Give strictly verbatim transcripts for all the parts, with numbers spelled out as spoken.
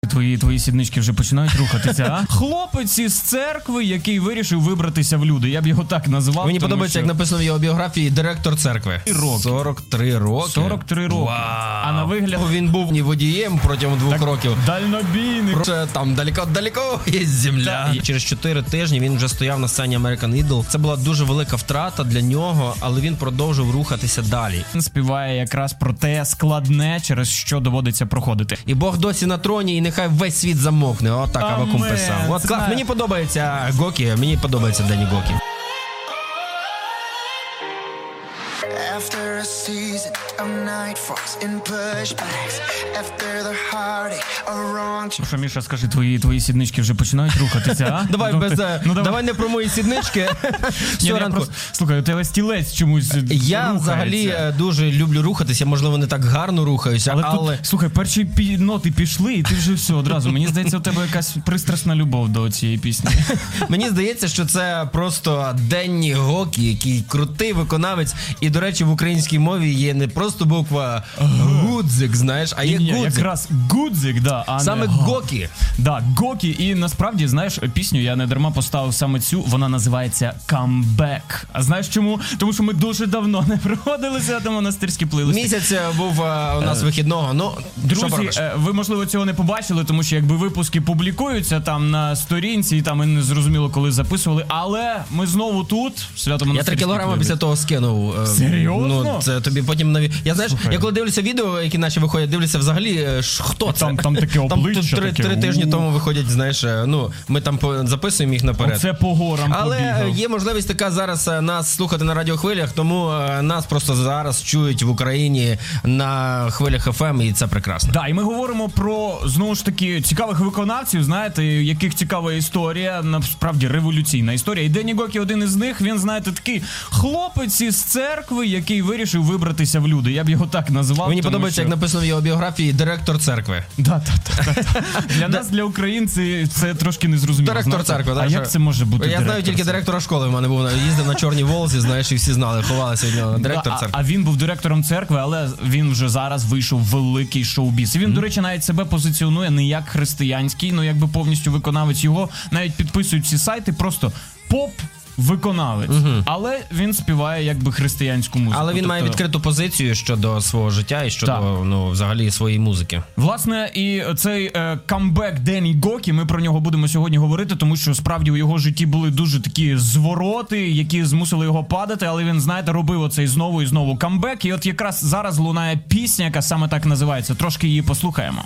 Твої, твої сіднички вже починають рухатися, а? Хлопець із церкви, який вирішив вибратися в люди. Я б його так назвав. Мені подобається, що... як написано в його біографії, директор церкви. сорок три роки. сорок три роки. Вау. А на вигляд... Він був не водієм протягом двох так, років. Дальнобійник. Про... Там далеко-далеко є земля. І через чотири тижні він вже стояв на сцені American Idol. Це була дуже велика втрата для нього, але він продовжив рухатися далі. Він співає якраз про те складне, через що доводиться проходити. І Бог досі на троні, і нехай весь світ замовкне. Отак Авакум писав. От клас, мені подобається Гокі, мені подобається Дені Гокі. After a season of night falls and pushbacks, after the heartache, a wrong. Ну що, Міша, скажи, твої, твої сіднички вже починають рухатися, а? Давай ну, без... Ти, ну, давай не про мої сіднички. Ні, просто, слухай, у тебе стілець чомусь Я рухається. взагалі дуже люблю рухатися, можливо, не так гарно рухаюся, але... але... Тут, слухай, перші пі... ноти пішли, і ти вже все одразу. Мені здається, у тебе якась пристрасна любов до цієї пісні. Мені здається, що це просто Денні Гокі, який крутий виконавець. І, до речі, в українській мові є не просто буква Гудзик, знаєш, а є Ні, Гудзик. якраз Гудзик, да, а саме не Гокі. Да, Гокі. І насправді, знаєш, пісню я не дарма поставив саме цю, вона називається «Камбек». А знаєш чому? Тому що ми дуже давно не проводилися до монастирські плейлисти. Місяць був а, у нас вихідного, ну, друзі, ви, можливо, цього не побачили, тому що якби випуски публікуються там на сторінці, і там ми не зрозуміло, коли записували, але ми знову тут, свято монастирські. Я три кілограми після того скинув. Серйозно? Ну, це тобі потім нові... Я, знаєш, Слухай. я коли дивлюся відео, які наші виходять, дивлюся взагалі, ш, хто це? Там, там таке обличчя. Там три, таке, три тижні тому виходять, знаєш, ну, ми там записуємо їх наперед. Оце по горам Але побігав. є можливість така зараз нас слухати на радіохвилях, тому нас просто зараз чують в Україні на хвилях еф ем, і це прекрасно. Да, і ми говоримо про, знову ж таки, цікавих виконавців, знаєте, яких цікава історія, насправді революційна історія. І Дені Гокі один із них, він, знаєте, такий хлопець із церкви, який вирішив вибратися в люди. Я б його так назвав. Мені подобається, що... як написано в його біографії, директор церкви. Да, да, да, да. Для нас, для українців, це трошки незрозуміло. Директор церкви. А як це може бути? Я знаю тільки директора школи, в мене був, їздив на чорній Волзі, знаєш, і всі знали, ховалися від нього. Директор церкви. А він був директором церкви, але він вже зараз вийшов в великий шоу-біз. І він, mm-hmm. до речі, навіть себе позиціонує не як християнський, ну якби повністю виконавець. Його навіть підписують всі сайти, просто поп виконавець, uh-huh. але він співає якби християнську музику. Але він тобто... має відкриту позицію щодо свого життя і щодо, так. ну, взагалі своєї музики. Власне, і цей е, камбек Дені Гокі, ми про нього будемо сьогодні говорити, тому що справді у його житті були дуже такі звороти, які змусили його падати, але він, знаєте, робив оцей знову і знову камбек, і от якраз зараз лунає пісня, яка саме так називається. Трошки її послухаємо.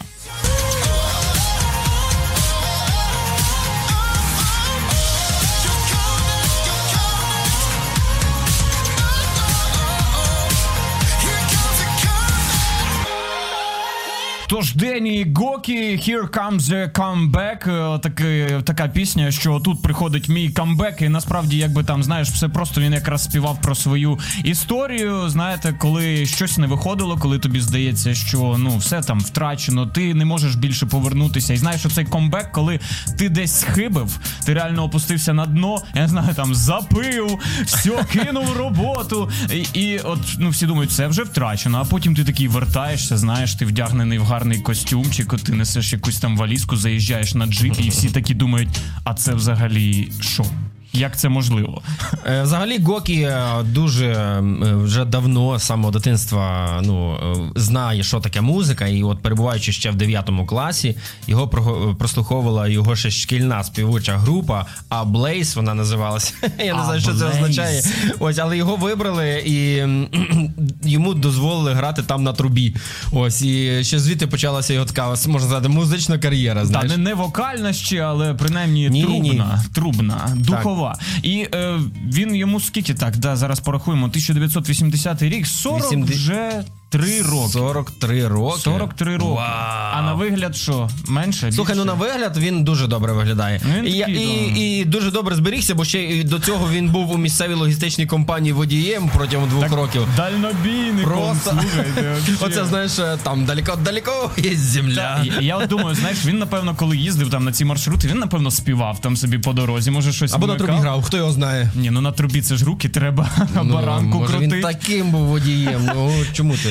Тож, Дені Гокі, Here Comes the Comeback, так, така пісня, що тут приходить мій камбек, і насправді, якби там, знаєш, все просто він якраз співав про свою історію, знаєте, коли щось не виходило, коли тобі здається, що, ну, все там втрачено, ти не можеш більше повернутися, і знаєш, оцей камбек, коли ти десь схибив, ти реально опустився на дно, я не знаю, там, запив, все, кинув роботу, і, і от, ну, всі думають, це вже втрачено, а потім ти такий вертаєшся, знаєш, ти вдягнений в гарний костюмчик, от ти несеш якусь там валізку, заїжджаєш на джипі, і всі такі думають, а це взагалі що? Як це можливо? Взагалі Гокі дуже вже давно, з самого дитинства, ну, знає, що таке музика, і от перебуваючи ще в дев'ятому класі, його прослуховувала його ще шкільна співоча група, а Blaze вона називалася. Я не знаю, що це означає. Ось, але його вибрали і йому дозволили грати там на трубі. Ось, і ще звідти почалася його така, можна сказати, музична кар'єра, знаєш. Та, не, не вокальна ще, але принаймні ні, трубна, ні. трубна, духова. І е, він йому скільки так, да, зараз порахуємо, тисяча дев'ятсот вісімдесятий рік, сорок вісімдесят вже три роки. сорок три роки? сорок три роки. Вау. А на вигляд що? Менше? Слухай, більше? ну на вигляд він дуже добре виглядає. Він і, такий, і, да. і дуже добре зберігся, бо ще і до цього він був у місцевій логістичній компанії водієм протягом двох так, років. Дальнобійником, Просто. слухайте. Оце, знаєш, там далеко-далеко є земля. Я, я от думаю, знаєш, він, напевно, коли їздив там на ці маршрути, він, напевно, співав там собі по дорозі, може щось Або вмикав. на трубі грав, хто його знає. Ні, ну на трубі це ж руки треба, Ну, баранку може крутить. він таким був водієм, ну чому ти?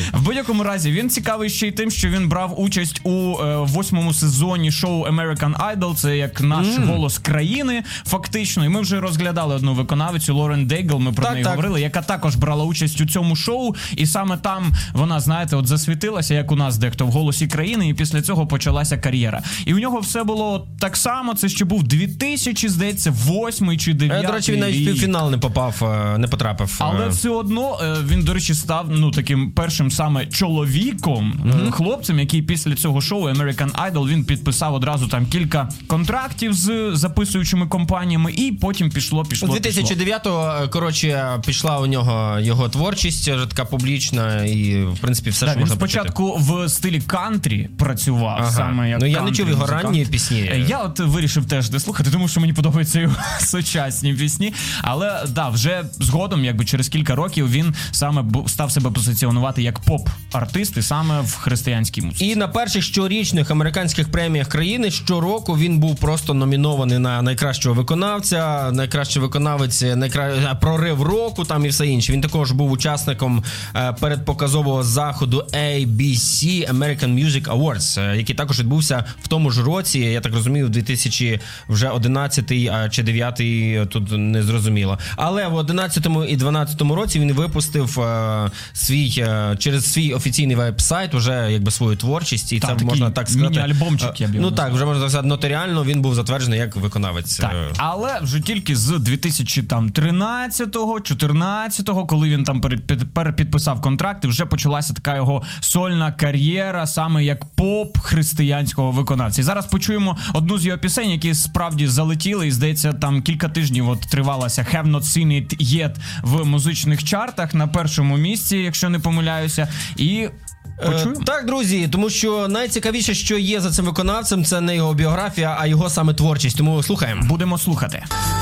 В будь-якому разі, він цікавий ще й тим, що він брав участь у е, восьмому сезоні шоу American Idol. Це як наш mm. голос країни, фактично. І ми вже розглядали одну виконавицю, Лорен Дейгл, ми про так, неї так. говорили, яка також брала участь у цьому шоу. І саме там вона, знаєте, от засвітилася, як у нас дехто в голосі країни, і після цього почалася кар'єра. І у нього все було так само, це ще був дві тисячі, здається, восьмий чи дев'ятий. До речі, він навіть в півфінал не попав, не потрапив. Але все одно він, до речі, став, ну, таким першим саме чоловіком, mm-hmm. хлопцем, який після цього шоу American Idol, він підписав одразу там кілька контрактів з записуючими компаніями, і потім пішло, пішло, дві тисячі дев'ятого, коротше, пішла у нього його творчість, така публічна, і, в принципі, все, да, що можна почути. Він спочатку в стилі кантрі працював, ага. саме як ну, я не чув його ранні пісні. Я от вирішив теж не слухати, тому що мені подобаються його сучасні пісні. Але, да, вже згодом, якби через кілька років, він саме став себе позиціонувати як поп-артист, і саме в християнській музиці. І на перших щорічних американських преміях країни щороку він був просто номінований на найкращого виконавця, найкращий виконавець, найкра... прорив року там і все інше. Він також був учасником е, передпоказового заходу ей бі сі American Music Awards, е, який також відбувся в тому ж році, я так розумію, в дві тисячі одинадцятий чи дев'ятий, тут не зрозуміло. Але в одинадцятому і дванадцятому році він випустив е, свій, е, через свій офіційний веб-сайт уже якби свою творчість, і так, це можна так сказати. Міні-альбомчик, я б його Ну так, вже можна сказати, нотаріально він був затверджений як виконавець. Так, але вже тільки з дві тисячі тринадцятого, чотирнадцятого, коли він там перепідписав контракти, вже почалася така його сольна кар'єра, саме як поп-християнського виконавця. І зараз почуємо одну з його пісень, які справді залетіли, і, здається, там кілька тижнів от тривалася Have Not Seen It Yet в музичних чартах на першому місці, якщо не помиляюся, і почуємо. Е, так, друзі, тому що найцікавіше, що є за цим виконавцем, це не його біографія, а його саме творчість. Тому слухаємо. Будемо слухати.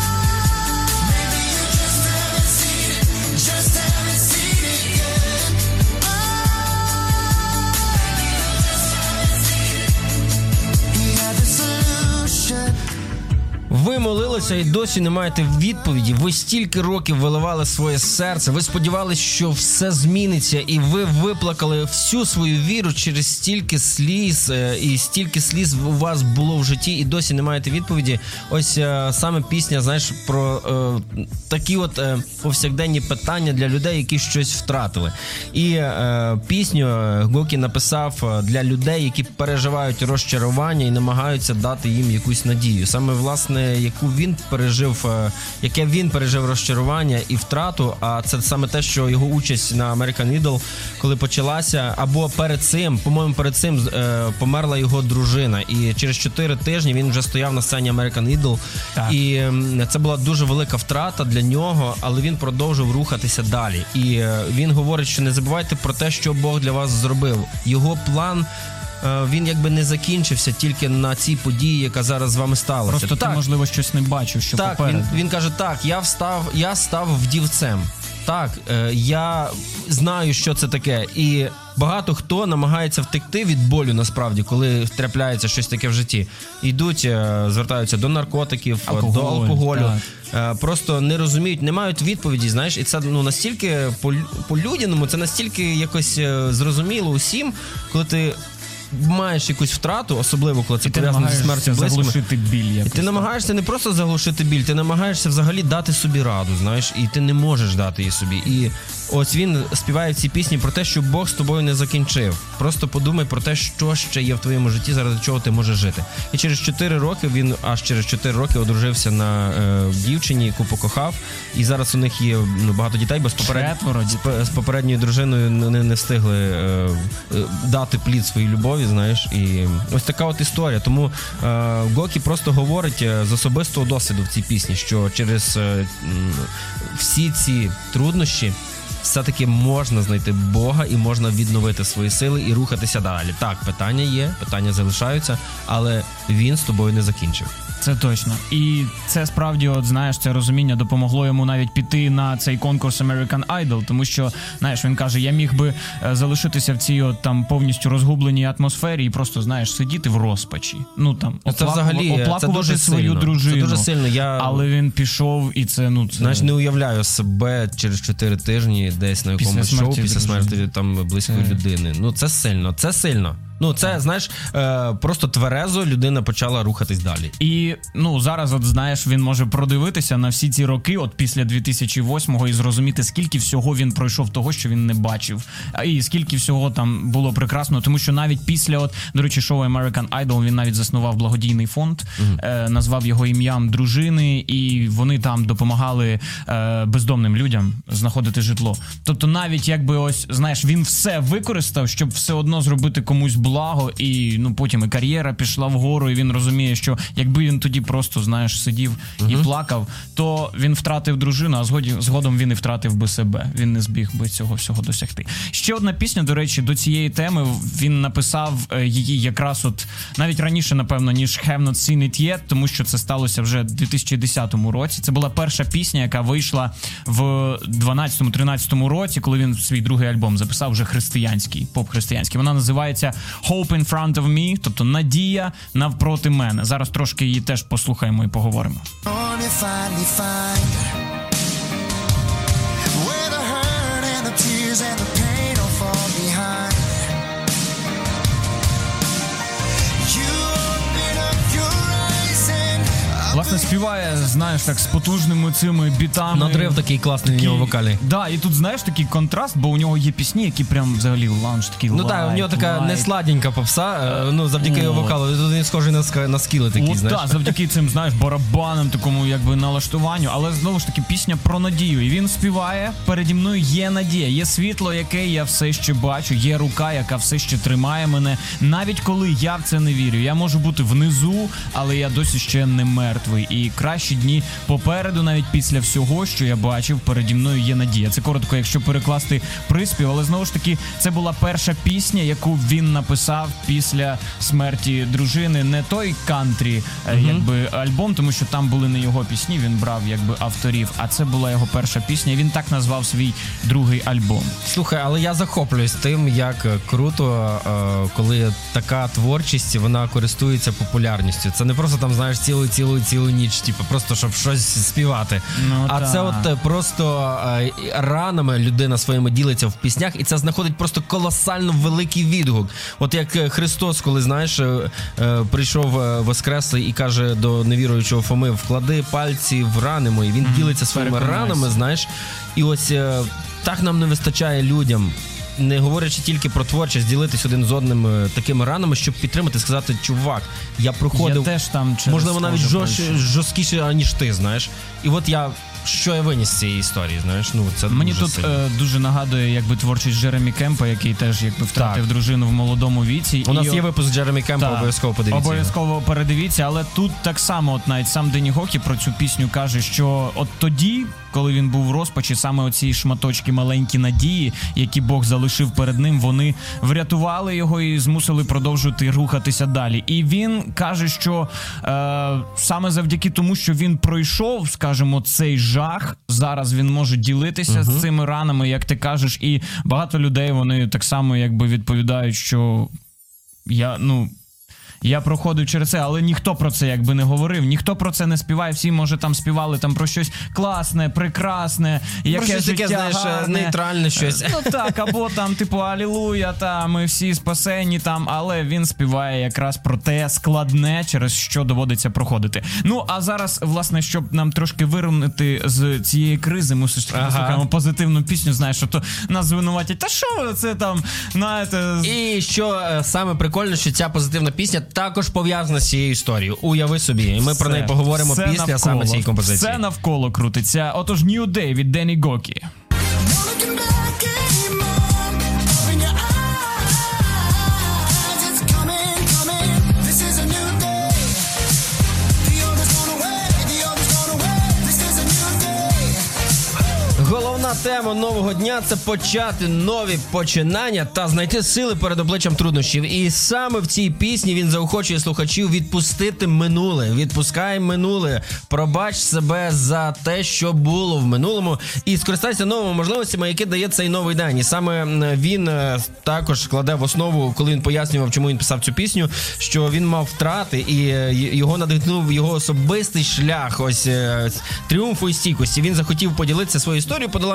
Ви молилися і досі не маєте відповіді. Ви стільки років виливали своє серце. Ви сподівалися, що все зміниться, і ви виплакали всю свою віру через стільки сліз, і стільки сліз у вас було в житті, і досі не маєте відповіді. Ось саме пісня, знаєш, про е, такі от е, повсякденні питання для людей, які щось втратили. І е, пісню Гокі написав для людей, які переживають розчарування і намагаються дати їм якусь надію. Саме, власне, яку він пережив, яке він пережив розчарування і втрату, а це саме те, що його участь на American Idol, коли почалася, або перед цим, по-моєму, перед цим е, померла його дружина, і через чотири тижні він вже стояв на сцені American Idol, так. І е, це була дуже велика втрата для нього, але він продовжив рухатися далі. І е, він говорить, що не забувайте про те, що Бог для вас зробив. Його план, він якби не закінчився тільки на цій події, яка зараз з вами сталася. Просто так, ти, можливо, щось не бачив, що так, попереду. Він, він каже, так, я встав, я став вдівцем. Так, е, я знаю, що це таке. І багато хто намагається втекти від болю, насправді, коли трапляється щось таке в житті. Йдуть, е, звертаються до наркотиків, Алкоголь, до алкоголю. Е, просто не розуміють, не мають відповіді, знаєш. І це ну, настільки по-людяному, це настільки якось е, зрозуміло усім, коли ти маєш якусь втрату, особливо коли це пов'язано зі смертю близькими. Заглушити біль. І ти намагаєшся не просто заглушити біль, ти намагаєшся взагалі дати собі раду, знаєш, і ти не можеш дати її собі. І ось він співає в цій пісні про те, що Бог з тобою не закінчив. Просто подумай про те, що ще є в твоєму житті, заради чого ти можеш жити. І через чотири роки він, аж через чотири роки одружився на е, дівчині, яку покохав. І зараз у них є ну, багато дітей, бо з, поперед... з, з попередньою дружиною не, не встигли е, е, дати плід своїй любові, знаєш. І ось така от історія. Тому е, Гокі просто говорить з особистого досвіду в цій пісні, що через е, всі ці труднощі все-таки можна знайти Бога і можна відновити свої сили і рухатися далі. Так, питання є, питання залишаються, але він з тобою не закінчив. Це точно. І це справді, от знаєш, це розуміння допомогло йому навіть піти на цей конкурс American Idol, тому що, знаєш, він каже, я міг би залишитися в цій от там повністю розгубленій атмосфері і просто, знаєш, сидіти в розпачі. Ну там, це взагалі, оплакувати це свою сильно. дружину. Це дуже сильно. Я... Але він пішов і це, ну, це... Знаєш, не уявляю себе через чотири тижні десь на якомусь Після шоу смерті після смерті дружини. там близької Це- людини. Ну це сильно, це сильно. Ну це, знаєш, е, просто тверезо людина почала рухатись далі. І, ну, зараз, от, знаєш, він може продивитися на всі ці роки, от після дві тисячі восьмого, і зрозуміти, скільки всього він пройшов того, що він не бачив. А і скільки всього там було прекрасно, тому що навіть після, от, до речі, шоу American Idol, він навіть заснував благодійний фонд, uh-huh. е, назвав його ім'ям дружини, і вони там допомагали е, бездомним людям знаходити житло. Тобто навіть, якби, ось, знаєш, він все використав, щоб все одно зробити комусь благо, і, ну, потім і кар'єра пішла вгору, і він розуміє, що якби він тоді просто, знаєш, сидів uh-huh. і плакав, то він втратив дружину, а згоді, згодом він і втратив би себе. Він не зміг би цього всього досягти. Ще одна пісня, до речі, до цієї теми, він написав її якраз от навіть раніше, напевно, ніж Have Not Seen It Yet, тому що це сталося вже в дві тисячі десятому році. Це була перша пісня, яка вийшла в дванадцятому-тринадцятому році, коли він свій другий альбом записав, вже християнський, поп-християнський. Вона називається Hope in Front of Me, тобто надія навпроти мене. Зараз трошки її теж послухаємо і поговоримо. Only finally find where the hurt and the tears and the pain all fall behind. You open up your eyes and Власне, співає, знаєш, так, з потужними цими бітами. Надрив такий класний в нього вокалі. Да, і тут, знаєш, такий контраст, бо у нього є пісні, які прям взагалі лаунж, такий Ну лайт, так, у нього така лайт. несладенька попса, е, ну завдяки його От. вокалу. Тут він схожий на, ска- на скіли такі, От, знаєш. так, завдяки цим, знаєш, барабанам, такому якби налаштуванню, але знову ж таки пісня про надію. І він співає: переді мною є надія, є світло, яке я все ще бачу, є рука, яка все ще тримає мене. Навіть коли я в це не вірю, я можу бути внизу, але я досі ще не мертвий. І кращі дні попереду, навіть після всього, що я бачив, переді мною є надія. Це коротко, якщо перекласти приспів, але знову ж таки, це була перша пісня, яку він написав після смерті дружини. Не той кантрі, uh-huh. якби альбом, тому що там були не його пісні, він брав якби авторів, а це була його перша пісня, і він так назвав свій другий альбом. Слухай, але я захоплююсь тим, як круто, е, коли така творчість, вона користується популярністю. Це не просто там, знаєш, цілу цілу цілу ніч, типу, просто щоб щось співати. Ну, а та. це от е, просто е, ранами людина своїми ділиться в піснях, і це знаходить просто колосально великий відгук. От як е, Христос, коли, знаєш, е, е, прийшов е, воскреслий і каже до невіруючого Фоми: вклади пальці в рани мої. Він mm, ділиться своїми переконайся. ранами, знаєш. І ось е, так нам не вистачає людям, не говорячи тільки про творчість, ділитись один з одним е, такими ранами, щоб підтримати, сказати: чувак, я проходив, Я теж там через можливо, навіть схоже жорст, пройшов. жорсткіше, аніж ти, знаєш. І от я, що я виніс з цієї історії, знаєш, ну це Мені дуже тут сильно. е, дуже нагадує, якби, творчість Джеремі Кемпа, який теж якби втратив так. дружину в молодому віці. У нас і є випуск Джеремі Кемпа, Так, обов'язково подивіться. Обов'язково передивіться, але тут так само, от навіть сам Денні Гокі про цю пісню каже, що от тоді, коли він був в розпачі, саме оці шматочки маленькі надії, які Бог залишив перед ним, вони врятували його і змусили продовжувати рухатися далі. І він каже, що е, саме завдяки тому, що він пройшов, скажімо, цей жах, зараз він може ділитися uh-huh. з цими ранами, як ти кажеш, і багато людей, вони так само якби відповідають, що я, ну... Я проходив через це, але ніхто про це якби не говорив, ніхто про це не співає, всі, може, там співали там про щось класне, прекрасне, яке щось життя таке, знаєш, гарне. нейтральне щось. Ну так, або там, типу, алілуя, та, ми всі спасені там, але він співає якраз про те складне, через що доводиться проходити. Ну, а зараз, власне, щоб нам трошки вирунути з цієї кризи, ми все ж таки Ага. послухаємо позитивну пісню, знаєш, що то нас звинуватять, та що ви це там, знаєте... І що е, саме прикольне, що ця позитивна пісня також пов'язана з цією історією. Уяви собі, і ми Все, про неї поговоримо все після навколо, саме цієї композиції. Все навколо крутиться. Отож, New Day від Денні Гокі. not looking back anymore. Open your eyes, it's coming, coming. This is a new day. The old is gone away, the old is gone away. This is a new day. Головна тема нового дня – це почати нові починання та знайти сили перед обличчям труднощів. І саме в цій пісні він заохочує слухачів відпустити минуле. Відпускай минуле, пробач себе за те, що було в минулому, і скористайся новими можливостями, які дає цей новий день. І саме він також кладе в основу, коли він пояснював, чому він писав цю пісню, що він мав втрати, і його надихнув його особистий шлях ось тріумфу і стійкості. Він захотів поділитися своєю історією подолання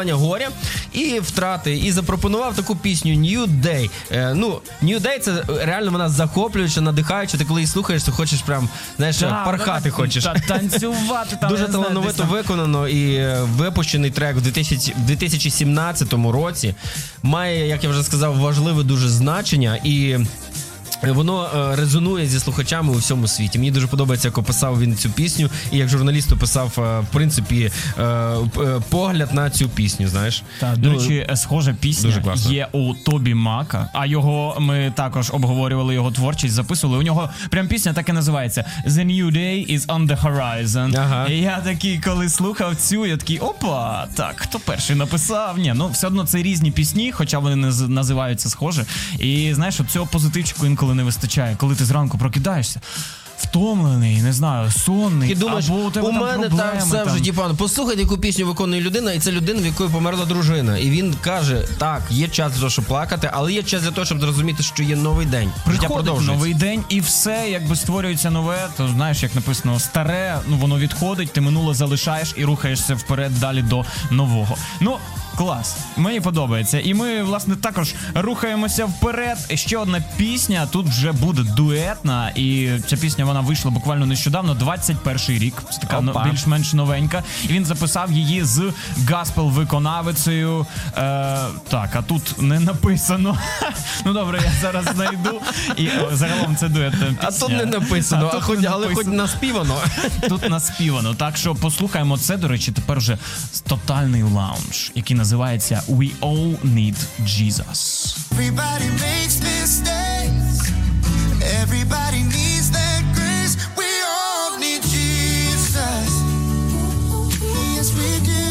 переживання горя і втрати, і запропонував таку пісню New Day. Е, ну, New Day — це реально вона захоплююча, надихаюча. Ти коли її слухаєш, то хочеш прям, знаєш, Да, пархати да, хочеш. та- танцювати там. Дуже я не знаю, талановито десь там. виконано, і е, випущений трек в дві тисячі сімнадцятому році має, як я вже сказав, важливе дуже значення, і воно е, резонує зі слухачами у всьому світі. Мені дуже подобається, як описав він цю пісню, і як журналіст описав, е, в принципі, е, е, погляд на цю пісню, знаєш. Так, до Ну, речі, схожа дуже пісня класно. є у Тобі Мака, а його ми також обговорювали, його творчість, записували. У нього прям пісня так і називається The New Day is on the Horizon. Ага. І я такий, коли слухав цю, я такий, опа, так, хто перший написав? Ні, ну все одно це різні пісні, хоча вони не з- називаються схоже. І знаєш, от цього позитивчику інколи не вистачає, коли ти зранку прокидаєшся, втомлений, не знаю, сонний, І думаєш, або у тебе у там мене проблеми, так все в там. житті погано. Послухайте, яку пісню виконує людина, і це людина, в якої померла дружина. І він каже, так, є час для того, щоб плакати, але є час для того, щоб зрозуміти, що є новий день. Життя Приходить продовжується. новий день, і все, якби створюється нове, то знаєш, як написано, старе, ну воно відходить, ти минуле залишаєш і рухаєшся вперед далі до нового. Ну, клас, мені подобається. І ми, власне, також рухаємося вперед. Ще одна пісня, тут вже буде дуетна, і ця пісня, вона вийшла буквально нещодавно, двадцять перший рік, це така ну, Опа. більш-менш новенька. І він записав її з гаспел-виконавицею. Е, так, а тут не написано. Ну добре, я зараз знайду. І о, загалом це дуетна пісня. А тут не написано, А тут а хоч, не але хоч написано. наспівано. Тут наспівано. Так що послухаємо це, до речі, тепер вже тотальний лаунж, який називається We All Need Jesus. Everybody makes mistakes. Everybody needs that grace. We all need Jesus. Yes, we do.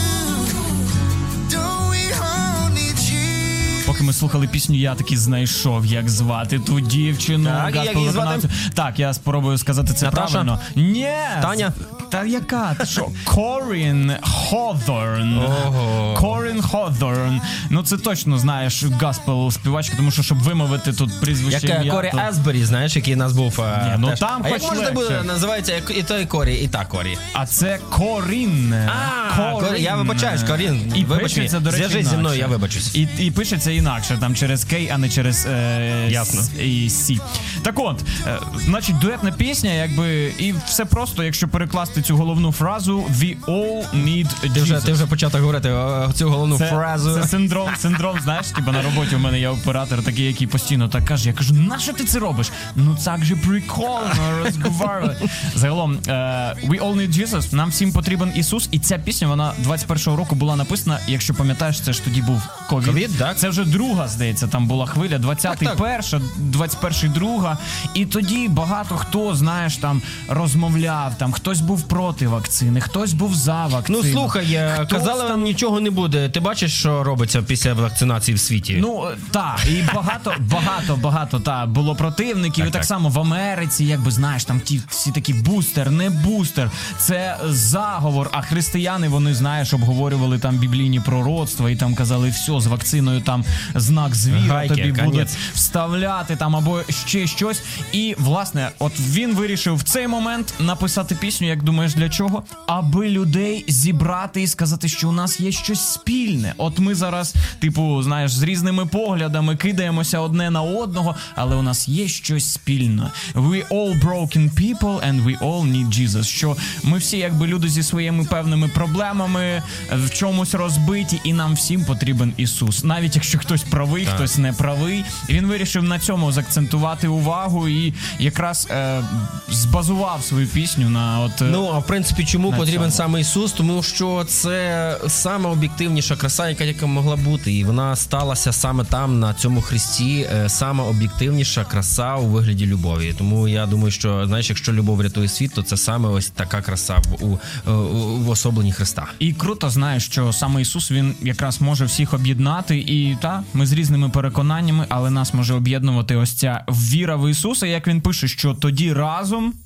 Don't we all need Jesus? Поки ми слухали пісню, я таки знайшов, як звати ту дівчину. Так, і як її звати? гаспел-виконавцю. Так, я спробую сказати це Наташа? правильно. Ні! Таня? Та яка? Ти що? Корін Хоthorn. Ого. Корін Хоthorn. Ну це точно, знаєш, гаспел співачка, тому що, щоб вимовити тут прізвище Як ім'я, Корі то- Асбері, знаєш, який у нас був. е, Ні, ну теж. там а хоч як можна легше. буде називається як і той Корі, і та Корі? А це Корін. А, Корін. Я вибачаюсь, Корін. І Вибач пишеться, мені. до речі, Зв'яжись зі інакше. мною, я вибачусь. І, і пишеться інакше, там через Кей, а не через е, Ясно. С- і Сі. Так от, е, значить, дуетна пісня, якби, і все просто, якщо перекласти цю головну фразу We all need Jesus. Ти вже, ти вже почав так говорити е, цю головну Це, фразу. це синдром, синдром, знаєш, типу на роботі у мене є оператор такий, який постійно так каже, я кажу, нащо ти це робиш? Ну так же прикольно розговарювати. Загалом, е, We all need Jesus, нам всім потрібен Ісус, і ця пісня, вона двадцять першого року була написана, якщо пам'ятаєш, це ж тоді був ковід. Ковід, так. Це вже друга, здається, там була хвиля, двадцятий Так, так. перша, двадцять перший друга, і тоді багато хто, знаєш, там розмовляв, там хтось був проти вакцини, хтось був за вакцину. Ну слухай, е, Хтось казали там- нам нічого не буде. Ти бачиш, що робиться після вакцинації в світі? Ну так, і багато, багато, багато та було противників. Так, і так, так. само в Америці, якби знаєш, там ті всі такі бустер, не бустер. Це заговор. А християни, вони знаєш, обговорювали там біблійні пророцтва і там казали, все, з вакциною там знак звіра Гайки, тобі конець. будуть вставляти там або ще щось. І власне, от він вирішив в цей момент написати пісню. Як думаєш, для чого? Аби людей зібрати і сказати, що у нас є щось спільне. От ми зараз, типу, знаєш, з різними поглядами кидаємося одне на одного, але у нас є щось спільне. We all broken people and we all need Jesus. Що ми всі, якби люди зі своїми певними проблемами, в чомусь розбиті, і нам всім потрібен Ісус. Навіть якщо хтось правий, Так. хтось не правий. І він вирішив на цьому заакцентувати увагу і якраз е, збазував свою пісню на от. е, Ну, а в принципі, чому на потрібен цьому. саме Ісус? Тому що це саме об'єктивніша краса, яка, яка могла бути. І вона сталася саме там, на цьому хресті, е, саме об'єктивніша краса у вигляді любові. Тому я думаю, що, знаєш, якщо любов рятує світ, то це саме ось така краса в, у, у, в особленні Христа. І круто, знаєш, що саме Ісус, він якраз може всіх об'єднати. І та, ми з різними переконаннями, але нас може об'єднувати ось ця віра в Ісуса. Як він пише, що тоді разом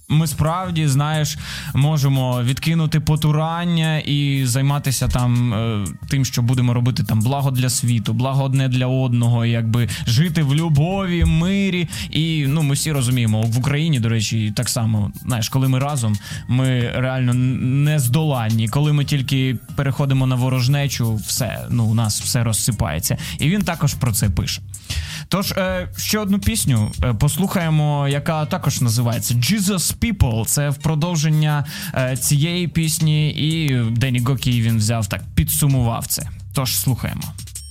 ми справді, знаєш, можемо відкинути потурання і займатися там е, тим, що будемо робити там благо для світу, благо одне для одного, якби жити в любові, мирі. І, ну, ми всі розуміємо, в Україні, до речі, так само, знаєш, коли ми разом, ми реально не здоланні. Коли ми тільки переходимо на ворожнечу, все, ну, у нас все розсипається. І він також про це пише. Тож, е, ще одну пісню е, послухаємо, яка також називається Jesus People. Це в продовження е, цієї пісні, і Денні Гокі він взяв так, підсумував це. Тож, слухаємо.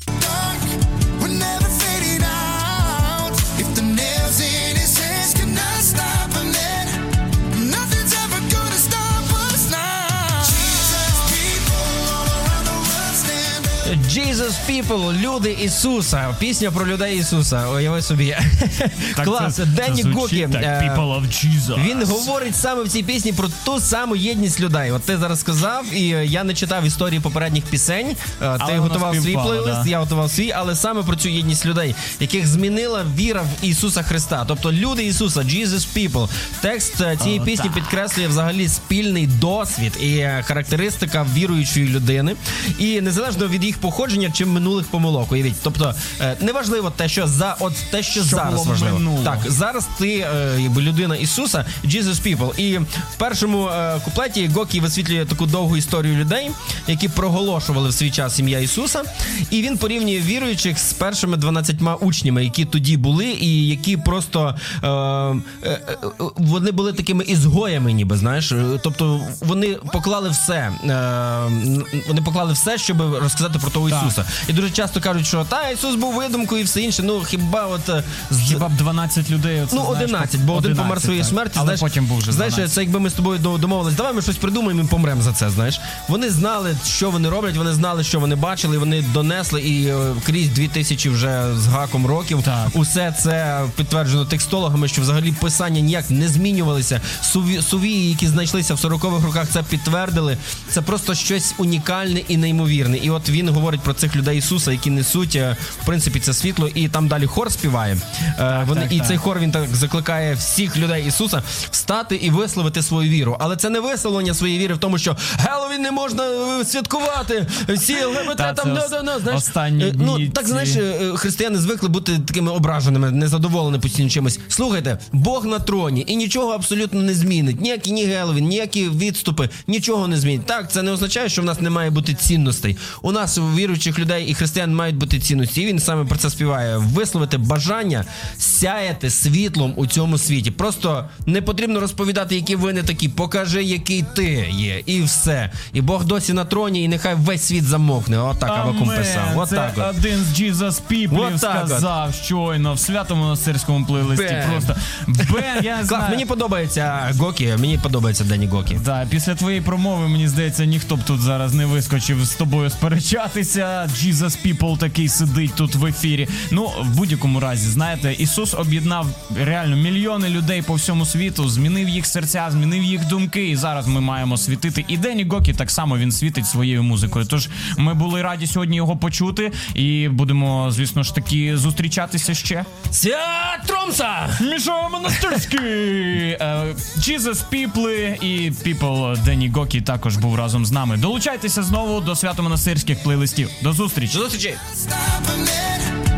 Jesus People, люди Ісуса. Пісня про людей Ісуса. Уяви собі. Так, клас. це, Денні це Гокі. Так, People of Jesus. Він говорить саме в цій пісні про ту саму єдність людей. От ти зараз сказав, і я не читав історії попередніх пісень. Ти але готував свій співпало, плейлист, да. я готував свій, але саме про цю єдність людей, яких змінила віра в Ісуса Христа. Тобто люди Ісуса, Jesus People. Текст цієї О, пісні так. підкреслює взагалі спільний досвід і характеристика віруючої людини. І незалежно від їх походження чи минулих помилок, уявіть. Тобто, е, неважливо те, що за от те, що, Що зараз було важливо. минуло. Так, зараз ти е, якби людина Ісуса, Jesus People. І в першому е, куплеті Гокі висвітлює таку довгу історію людей, які проголошували в свій час ім'я Ісуса. І він порівнює віруючих з першими дванадцятьма учнями, які тоді були, і які просто е, е, е, вони були такими ізгоями, ніби, знаєш. Тобто вони поклали все. Е, вони поклали все, щоб розказати про того Так. Ісуса. І дуже часто кажуть, що та Ісус був видумкою і все інше. Ну хіба от е, з... Хіба б дванадцять людей? Оце, Ну, знаєш, одинадцять, бо один одинадцять, помер своєю так. смерті. Але Знаєш, потім був вже знаєш, дванадцять. це якби ми з тобою до- домовились, давай ми щось придумаємо і помремо за це, знаєш. Вони знали, що вони роблять, вони знали, що вони бачили, і вони донесли, і е, крізь дві тисячі вже з гаком років. Так. Усе це підтверджено текстологами, що взагалі писання ніяк не змінювалися. Суві, сувії, які знайшлися в сорокових роках, це підтвердили. Це просто щось унікальне і неймовірне. І от він говорить про цих людей Ісуса, які несуть, е, в принципі, це світло, і там далі хор співає. Е, вони, так, і так. цей хор, він так закликає всіх людей Ісуса встати і висловити свою віру. Але це не висловлення своєї віри в тому, що Геловін не можна е, святкувати, всі ЛГБТ Та, там, це да, да, да, знаєш. останні Е, ну, дні так, ці. знаєш, е, християни звикли бути такими ображеними, незадоволеними постійно чимось. Слухайте, Бог на троні, і нічого абсолютно не змінить. Ніякі ні Геловін, ніякі відступи, нічого не змінить. Так, це не означає, що в нас не має бути цінностей. У нас, у віруючих людей і християн, мають бути цінності. І він саме про це співає. Висловити бажання сяяти світлом у цьому світі. Просто не потрібно розповідати, які ви не такі. Покажи, який ти є. І все. І Бог досі на троні, і нехай весь світ замовкне. Отак Авакум Амен. писав. Це Отак от. один з Jesus People От так от. сказав щойно в свято-монастирському плейлисті. Бем. Просто бен, я не Клас, знаю. мені подобається Гокі, мені подобається Денні Гокі. Да, після твоєї промови, мені здається, ніхто б тут зараз не вискочив з тобою сперечатися. Jesus People такий сидить тут в ефірі. Ну, в будь-якому разі, знаєте, Ісус об'єднав реально мільйони людей по всьому світу, змінив їх серця, змінив їх думки, і зараз ми маємо світити. І Денні Гокі так само, він світить своєю музикою. Тож ми були раді сьогодні його почути, і будемо, звісно ж таки, зустрічатися ще. Свят Тромса! Міша Монастирський! Е, Jesus People і People Денні Гокі також був разом з нами. Долучайтеся знову до свято-монастирських плейлистів. До зустрічі! До зустрічі! Stop a minute.